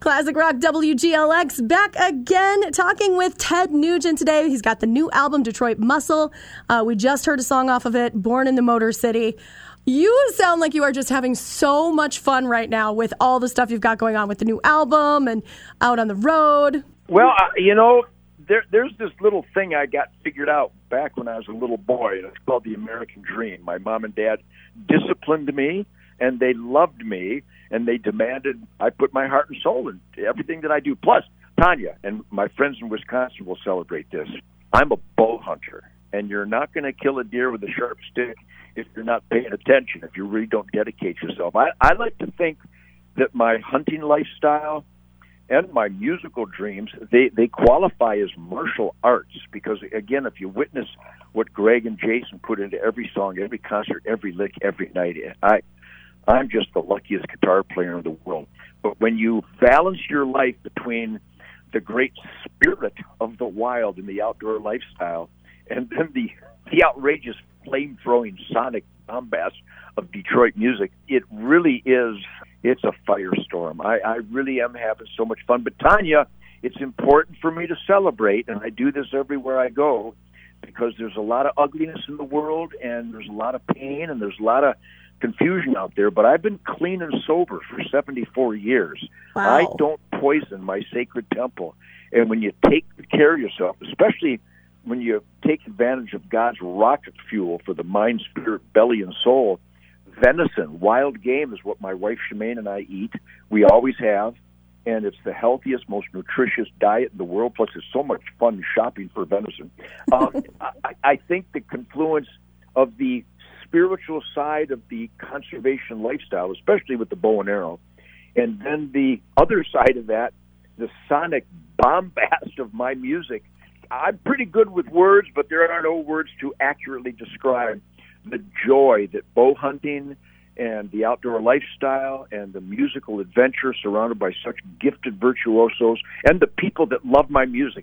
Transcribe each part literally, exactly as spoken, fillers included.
Classic Rock W G L X back again, talking with Ted Nugent today. He's got the new album, Detroit Muscle. Uh, we just heard a song off of it, Born in the Motor City. You sound like you are just having so much fun right now with all the stuff you've got going on with the new album and out on the road. Well, uh, you know, there, there's this little thing I got figured out back when I was a little boy, and it's called the American Dream. My mom and dad disciplined me, and they loved me, and they demanded I put my heart and soul into everything that I do. Plus, Tanya and my friends in Wisconsin will celebrate this. I'm a bow hunter, and you're not going to kill a deer with a sharp stick if you're not paying attention, if you really don't dedicate yourself. I, I like to think that my hunting lifestyle and my musical dreams, they, they qualify as martial arts because, again, if you witness what Greg and Jason put into every song, every concert, every lick, every night, I... I'm just the luckiest guitar player in the world. But when you balance your life between the great spirit of the wild and the outdoor lifestyle and then the, the outrageous flame-throwing sonic bombast of Detroit music, it really is, it's a firestorm. I, I really am having so much fun. But Tanya, it's important for me to celebrate, and I do this everywhere I go, because there's a lot of ugliness in the world, and there's a lot of pain, and there's a lot of confusion out there, but I've been clean and sober for seventy-four years. Wow. I don't poison my sacred temple. And when you take care of yourself, especially when you take advantage of God's rocket fuel for the mind, spirit, belly, and soul, venison, wild game is what my wife Shemaine and I eat. We always have. And it's the healthiest, most nutritious diet in the world. Plus, it's so much fun shopping for venison. Um, I, I think the confluence of the spiritual side of the conservation lifestyle, especially with the bow and arrow, and then the other side of that, the sonic bombast of my music. I'm pretty good with words, but there are no words to accurately describe the joy that bow hunting and the outdoor lifestyle and the musical adventure surrounded by such gifted virtuosos and the people that love my music.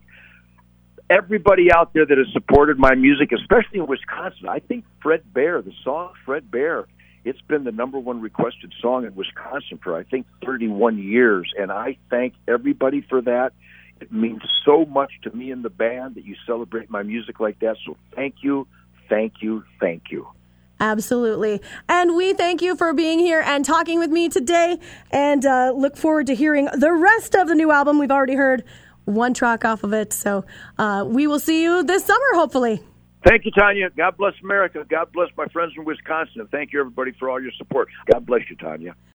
Everybody out there that has supported my music, especially in Wisconsin. I think Fred Bear, the song Fred Bear, it's been the number one requested song in Wisconsin for, I think, thirty-one years. And I thank everybody for that. It means so much to me and the band that you celebrate my music like that. So thank you, thank you, thank you. Absolutely. And we thank you for being here and talking with me today, and uh, look forward to hearing the rest of the new album. We've already heard one track off of it, so uh, we will see you this summer, hopefully. Thank you, Tanya. God bless America. God bless my friends in Wisconsin. And thank you, everybody, for all your support. God bless you, Tanya.